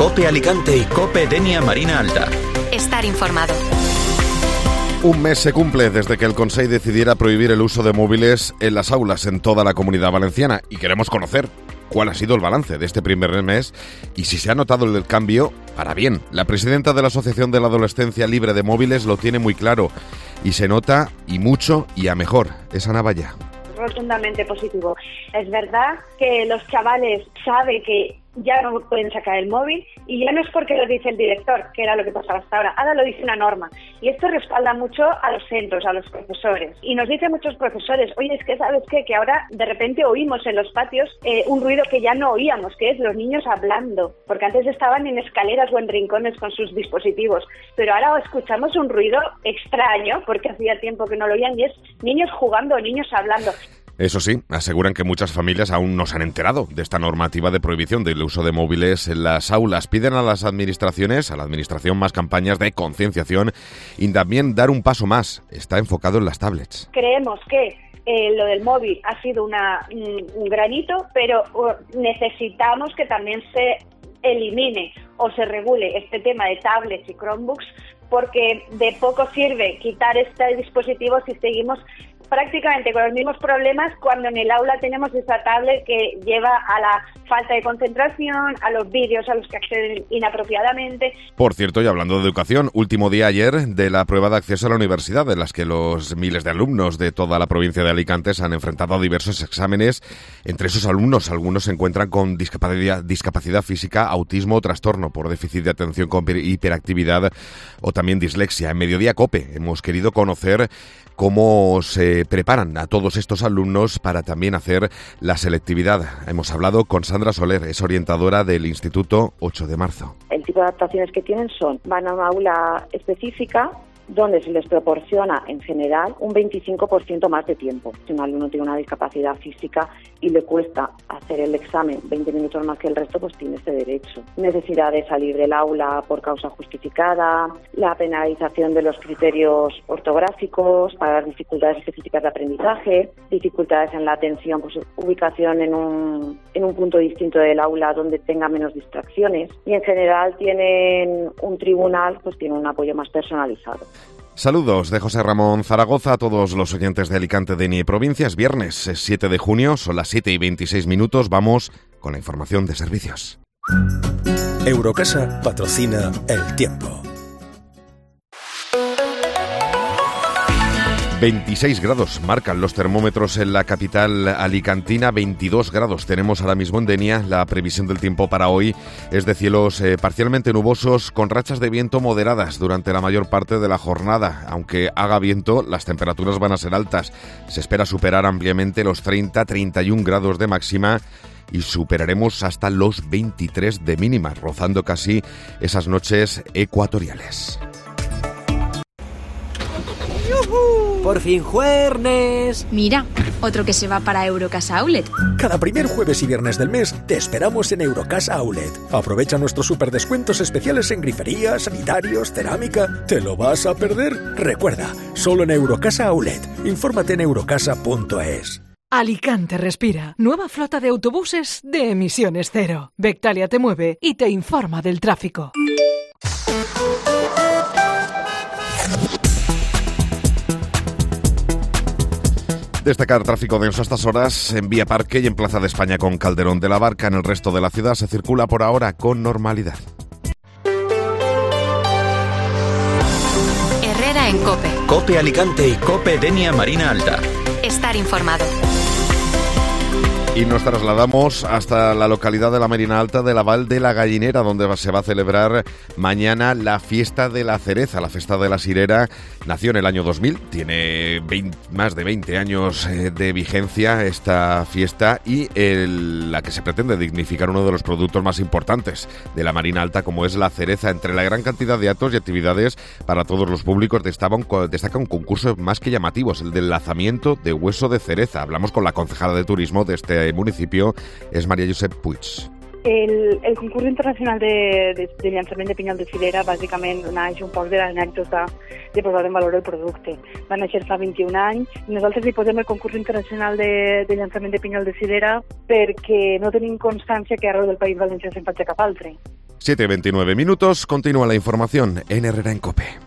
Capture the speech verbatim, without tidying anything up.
COPE Alicante y COPE Denia Marina Alta. Estar informado. Un mes se cumple desde que el Consell decidiera prohibir el uso de móviles en las aulas en toda la Comunidad Valenciana y queremos conocer cuál ha sido el balance de este primer mes y si se ha notado el cambio para bien. La presidenta de la Asociación de la Adolescencia Libre de Móviles lo tiene muy claro y se nota y mucho y a mejor. Es Ana Valla. Rotundamente positivo. Es verdad que los chavales saben que ya no pueden sacar el móvil y ya no es porque lo dice el director, que era lo que pasaba hasta ahora, ahora lo dice una norma y esto respalda mucho a los centros, a los profesores y nos dicen muchos profesores, oye, es que ¿sabes qué? Que ahora de repente oímos en los patios eh, un ruido que ya no oíamos, que es los niños hablando, porque antes estaban en escaleras o en rincones con sus dispositivos, pero ahora escuchamos un ruido extraño porque hacía tiempo que no lo oían y es niños jugando o niños hablando. Eso sí, aseguran que muchas familias aún no se han enterado de esta normativa de prohibición del uso de móviles en las aulas. Piden a las administraciones, a la administración, más campañas de concienciación y también dar un paso más. Está enfocado en las tablets. Creemos que eh, lo del móvil ha sido una, un, un granito, pero uh, necesitamos que también se elimine o se regule este tema de tablets y Chromebooks, porque de poco sirve quitar este dispositivo si seguimos prácticamente con los mismos problemas cuando en el aula tenemos esa tablet que lleva a la falta de concentración, a los vídeos a los que acceden inapropiadamente. Por cierto, y hablando de educación, último día ayer de la prueba de acceso a la universidad, en las que los miles de alumnos de toda la provincia de Alicante se han enfrentado a diversos exámenes. Entre esos alumnos, algunos se encuentran con discapacidad, discapacidad física, autismo, trastorno por déficit de atención con hiperactividad o también dislexia. En Mediodía COPE hemos querido conocer cómo se preparan a todos estos alumnos para también hacer la selectividad. Hemos hablado con Sandra Soler, es orientadora del Instituto ocho de marzo. El tipo de adaptaciones que tienen son, van a una aula específica donde se les proporciona, en general, un veinticinco por ciento más de tiempo. Si un alumno tiene una discapacidad física y le cuesta hacer el examen veinte minutos más que el resto, pues tiene ese derecho. Necesidad de salir del aula por causa justificada, la penalización de los criterios ortográficos para las dificultades específicas de aprendizaje, dificultades en la atención, pues ubicación en un, en un punto distinto del aula donde tenga menos distracciones. Y en general tienen un tribunal, pues tiene un apoyo más personalizado. Saludos de José Ramón Zaragoza a todos los oyentes de Alicante, Denia y Provincias. Viernes siete de junio, son las siete y veintiséis minutos. Vamos con la información de servicios. Eurocasa patrocina El Tiempo. veintiséis grados marcan los termómetros en la capital alicantina, veintidós grados tenemos ahora mismo en Denia. La previsión del tiempo para hoy es de cielos eh, parcialmente nubosos con rachas de viento moderadas durante la mayor parte de la jornada. Aunque haga viento, las temperaturas van a ser altas. Se espera superar ampliamente los treinta a treinta y un grados de máxima y superaremos hasta los veintitrés de mínima, rozando casi esas noches ecuatoriales. ¡Por fin jueves! Mira, otro que se va para Eurocasa Outlet. Cada primer jueves y viernes del mes te esperamos en Eurocasa Outlet. Aprovecha nuestros superdescuentos especiales en grifería, sanitarios, cerámica. ¿Te lo vas a perder? Recuerda, solo en Eurocasa Outlet. Infórmate en eurocasa punto es. Alicante respira. Nueva flota de autobuses de emisiones cero. Vectalia te mueve y te informa del tráfico. Destacar tráfico denso a estas horas en Vía Parque y en Plaza de España con Calderón de la Barca. En el resto de la ciudad se circula por ahora con normalidad. Herrera en COPE. COPE Alicante y COPE Denia Marina Alta. Estar informado. Y nos trasladamos hasta la localidad de la Marina Alta de la Val de la Gallinera, donde se va a celebrar mañana la fiesta de la cereza, la fiesta de la cirera. Nació en el año dos mil, tiene veinte, más de veinte años eh, de vigencia esta fiesta y el, la que se pretende dignificar uno de los productos más importantes de la Marina Alta, como es la cereza. Entre la gran cantidad de actos y actividades para todos los públicos destaca un, destaca un concurso más que llamativo, el del lanzamiento de hueso de cereza. Hablamos con la concejala de turismo de este municipio, es María Josep Puig. El, el concurs internacional de, de, de llançament de pinyol de cirera bàsicament naix un poc de l'anècdota de posar en valor el producte. Va néixer fa vint-i-un anys. Nosaltres hi posem el concurs internacional de, de llançament de pinyol de cirera perquè no tenim constància que arreu del País Valencià se'n faci cap altre. siete y veintinueve minutos, continúa la información en Herrera en COPE.